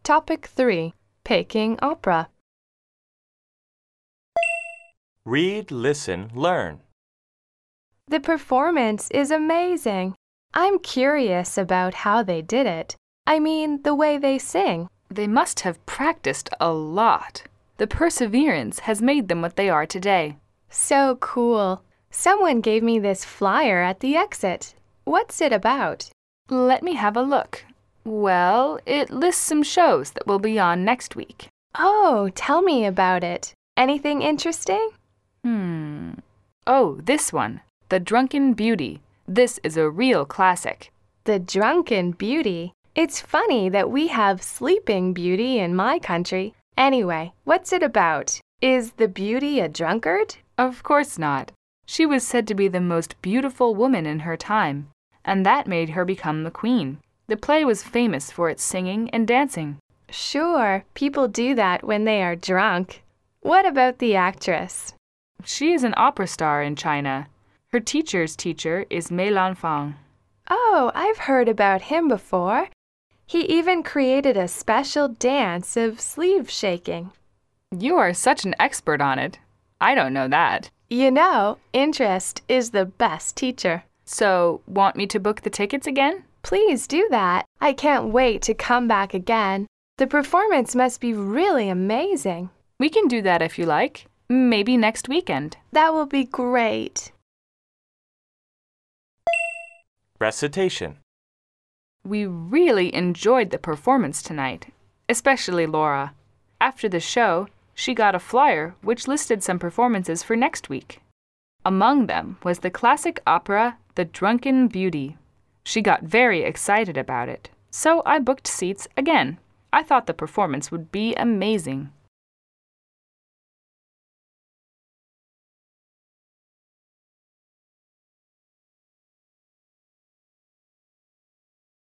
Topic 3. Peking Opera. Read, listen, learn. The performance is amazing. I'm curious about how they did it. I mean, the way they sing. They must have practiced a lot. The perseverance has made them what they are today. So cool. Someone gave me this flyer at the exit. What's it about? Let me have a look. Well, it lists some shows that will be on next week. Oh, tell me about it. Anything interesting? Oh, this one. The Drunken Beauty. This is a real classic. The Drunken Beauty. It's funny that we have Sleeping Beauty in my country. Anyway, what's it about? Is the beauty a drunkard? Of course not. She was said to be the most beautiful woman in her time, and that made her become the queen. The play was famous for its singing and dancing. Sure, people do that when they are drunk. What about the actress? She is an opera star in China. Her teacher's teacher is Mei Lanfang. Oh, I've heard about him before. He even created a special dance of sleeve shaking. You are such an expert on it. I don't know that. You know, interest is the best teacher. So, want me to book the tickets again? Please do that. I can't wait to come back again. The performance must be really amazing. We can do that if you like. Maybe next weekend. That will be great. Recitation. We really enjoyed the performance tonight, especially Laura. After the show, she got a flyer which listed some performances for next week. Among them was the classic opera The Drunken Beauty. She got very excited about it, so I booked seats again. I thought the performance would be amazing.